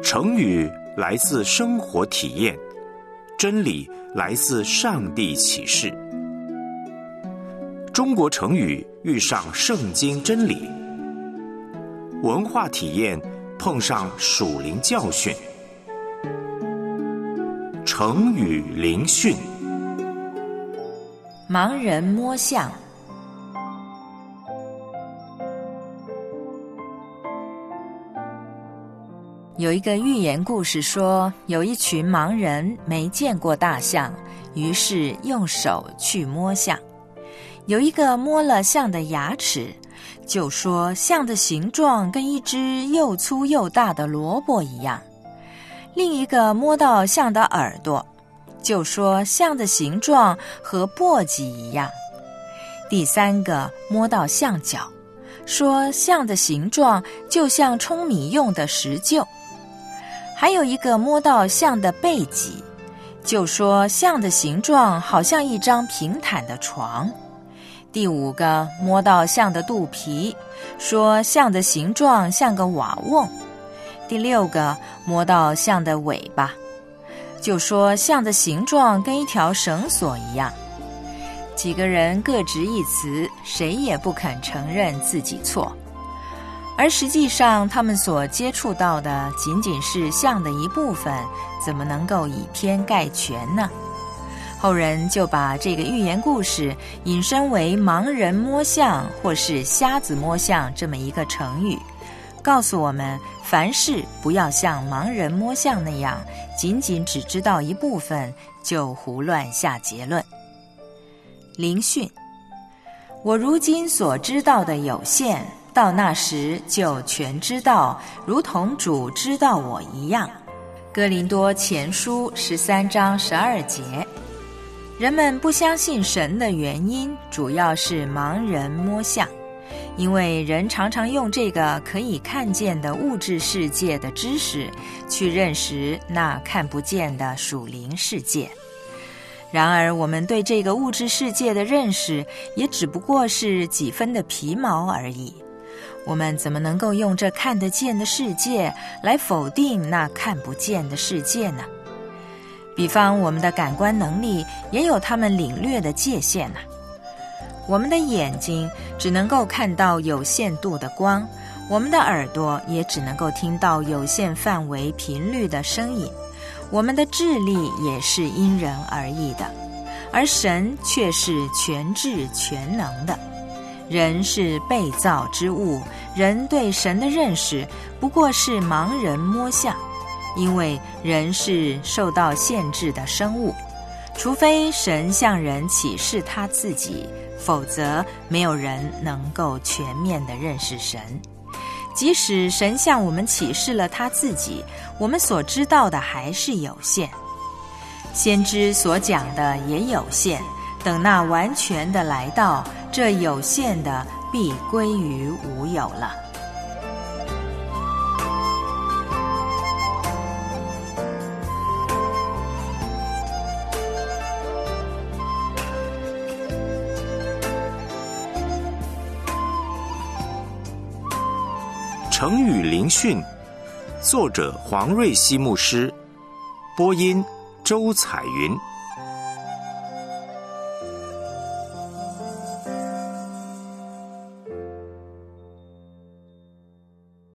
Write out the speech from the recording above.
成语来自生活体验，真理来自上帝启示。中国成语遇上圣经真理，文化体验碰上属灵教训。成语灵讯。 盲人摸象。有一个寓言故事说，有一群盲人没见过大象，于是用手去摸象。有一个摸了象的牙齿，就说象的形状跟一只又粗又大的萝卜一样。另一个摸到象的耳朵，就说象的形状和簸箕一样。第三个摸到象脚，说象的形状就像舂米用的石臼。还有一个摸到象的背脊，就说象的形状好像一张平坦的床。第五个摸到象的肚皮，说象的形状像个瓦瓮。第六个摸到象的尾巴，就说象的形状跟一条绳索一样。几个人各执一词，谁也不肯承认自己错。而实际上他们所接触到的仅仅是象的一部分，怎么能够以偏概全呢？后人就把这个寓言故事引申为盲人摸象或是瞎子摸象这么一个成语，告诉我们凡事不要像盲人摸象那样，仅仅只知道一部分就胡乱下结论。灵讯。我如今所知道的有限，到那时就全知道，如同主知道我一样。哥林多前书13章12节。人们不相信神的原因，主要是盲人摸象，因为人常常用这个可以看见的物质世界的知识，去认识那看不见的属灵世界。然而我们对这个物质世界的认识，也只不过是几分的皮毛而已。我们怎么能够用这看得见的世界来否定那看不见的世界呢？比方我们的感官能力也有他们领略的界限啊。我们的眼睛只能够看到有限度的光，我们的耳朵也只能够听到有限范围频率的声音，我们的智力也是因人而异的，而神却是全智全能的。人是被造之物，人对神的认识不过是盲人摸象，因为人是受到限制的生物，除非神向人启示他自己，否则没有人能够全面地认识神。即使神向我们启示了他自己，我们所知道的还是有限。先知所讲的也有限，等那完全的来到，这有限的必归于无有了。 成语灵讯，作者黄瑞希牧师，播音周彩云。